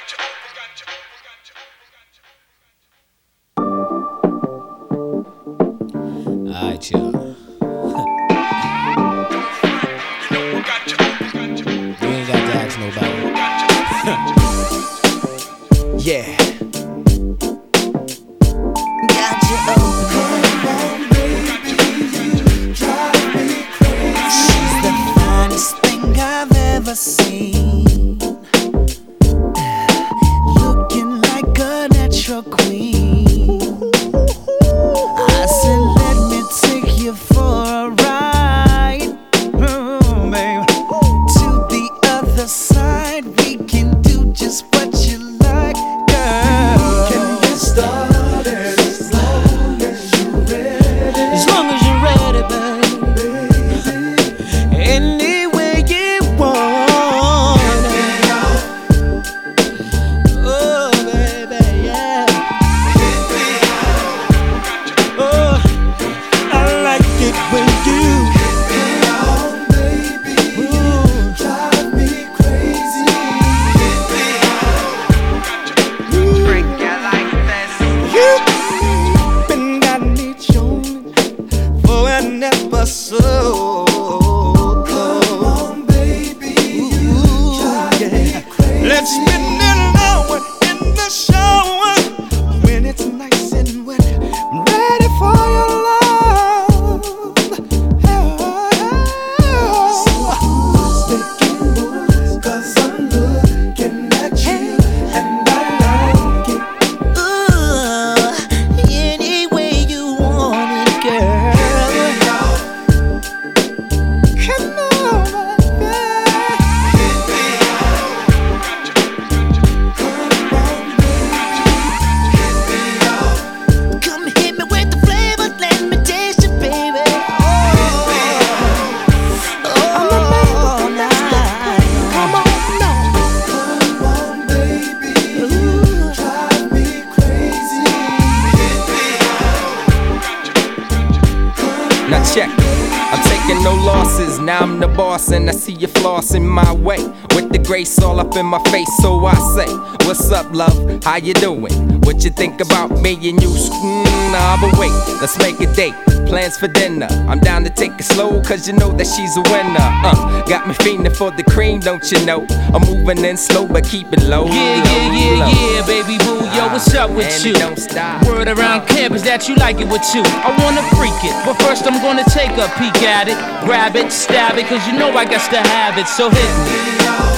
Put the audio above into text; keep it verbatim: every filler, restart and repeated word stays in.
Alright, y'all. You ain't got to ask nobody. Yeah. Got you open, baby. Drive me crazy. She's the finest thing I've ever seen. Looking like a natural queen. I said, let me take you for a ride, mm, babe. To the other side, we can do just what you like, girl. We can get started as long as you're ready. As long as you're ready, baby. Any way you want it. Oh, baby, yeah. Oh, I like it when you hit me on, baby. Ooh, drive me crazy. Hit me on. Break you like this. You've been got me joning for an episode. Come on, baby. Ooh, drive me crazy. Let's spend an hour in the shower when it's nice and wet. I'm ready for your love. So making moves, 'cause I'm looking at you and I like it. Ooh, any way you want it, girl. Come on, baby. Come on, baby. Come hit me with the flavor, let me taste it, baby. Oh, oh, night. Come on now. Come on, baby. Ooh, drive me crazy. Now check, I'm taking no losses, now I'm the boss and I see you flossing my way with the grace all up in my face, so I say, what's up, love, how you doing? What you think about me and you? Mm, nah, but wait, let's make a date, plans for dinner. I'm down to take it slow, cause you know that she's a winner. Uh, got me fiending for the cream, don't you know? I'm moving in slow, but keep it low. Yeah, low, yeah, yeah, low. yeah, baby boo, yo, what's up with And you? it don't stop. Word around campus that you like it with you. I wanna freak it, but first I'm gonna take a peek at it. Grab it, stab it, cause you know I got to have it, so hit me.